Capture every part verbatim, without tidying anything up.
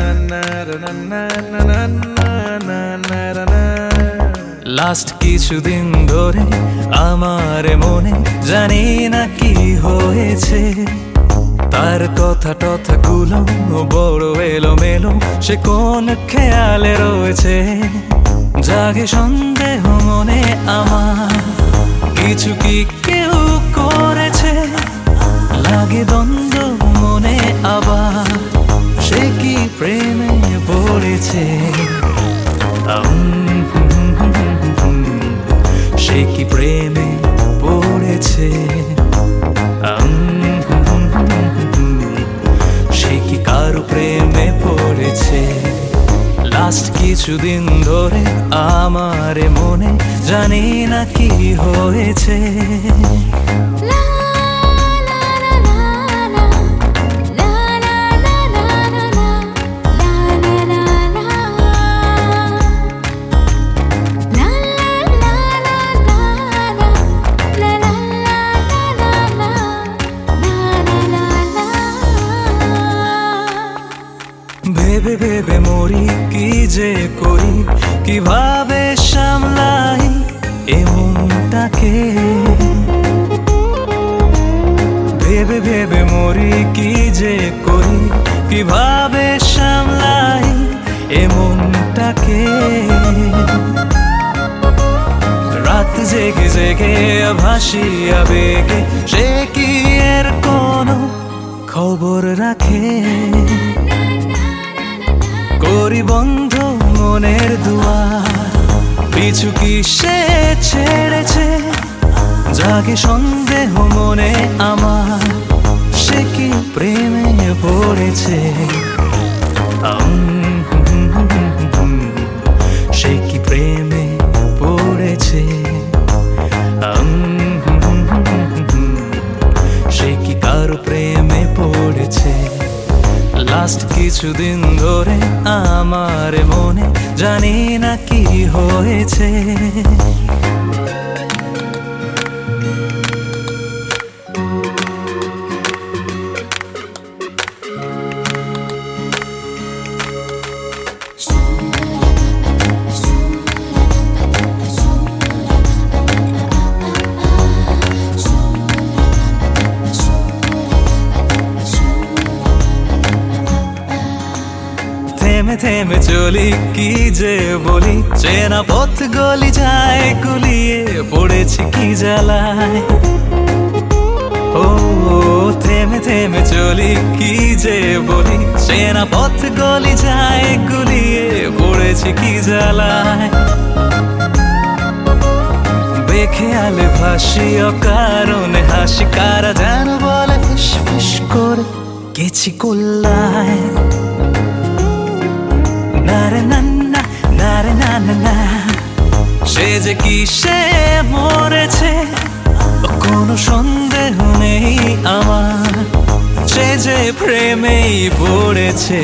Last কিছুদিন ধরে আমার মনে জানি না কি হয়েছে, তার কথা টথাগুলো বড় এলোমেলো, সে কোন খেয়ালে রয়েছে। জাগে সন্দেহ মনে আমার, কিছু কি কেউ করেছে, লাগে দ্বন্দ্ব মনে আবার, সে কি প্রেমে পড়েছে। সে কি প্রেমে পড়েছে, সে কি কারো প্রেমে পড়েছে। লাস্ট কিছুদিন ধরে আমার মনে জানি না কি হয়েছে। ভেবে ভেবে মরি, কি যে করি, কিভাবে সামলাই এমনটাকে। ভেবে ভেবে মরি, কি যে করি, কিভাবে সামলাই এমনটাকে। রাত জেগে জেগে ভাসি আবেগে, সে কি এর কোনো খবর রাখে। করি বন্ধ মনের দুয়ার, পিছু কি সে ছেড়েছে। জাগে সন্দেহ মনে আমার, সে কি প্রেমে পড়েছে। সে কি প্রেমে পড়েছে, সে কি কারো প্রেমে পড়েছে। লাস্ট কিছুদিন ধরে আমার মনে জানি না কি হয়েছে। থেমে থেমে চলি, কি যে বলি, চেনা পথ গলি যায় গুলিয়ে, পড়েছি কি জ্বালায়। ও থেমে থেমে চলি, কি যে বলি, চেনা পথ গলি যায় গুলিয়ে, পড়েছি কি জ্বালায়। বেখেয়ালে ভাসি, অকারণে হাসি, কারা যেন বলে ফিস ফিস করে গেছি কুল্লায়। সে যে কি সে মরেছে, কোনো সন্দেহ নেই আমার, সে যে প্রেমেই পড়েছে।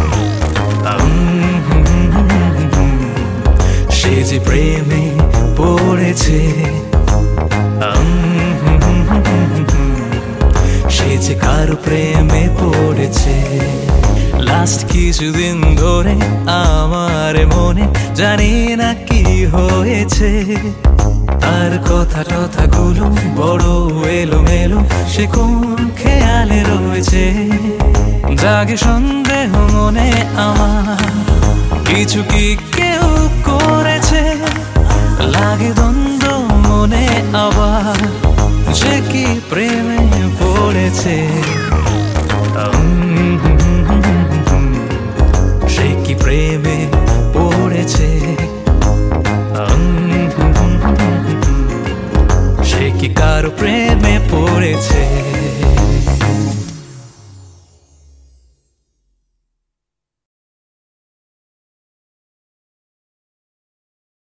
সে যে প্রেমে পড়েছে, সে যে কারো প্রেমে পড়েছে। লাস্ট কিছুদিন ধরে আমার মনে জানি না কি হয়েছে, তার কথা টথাগুলো বড় এলোমেলো, সে কোন খেয়ালে রয়েছে। জাগে সন্দেহ মনে আমার, কিছু কি কেউ করেছে, লাগে দ্বন্দ্ব মনে আবার, সে কি প্রেমে পড়েছে।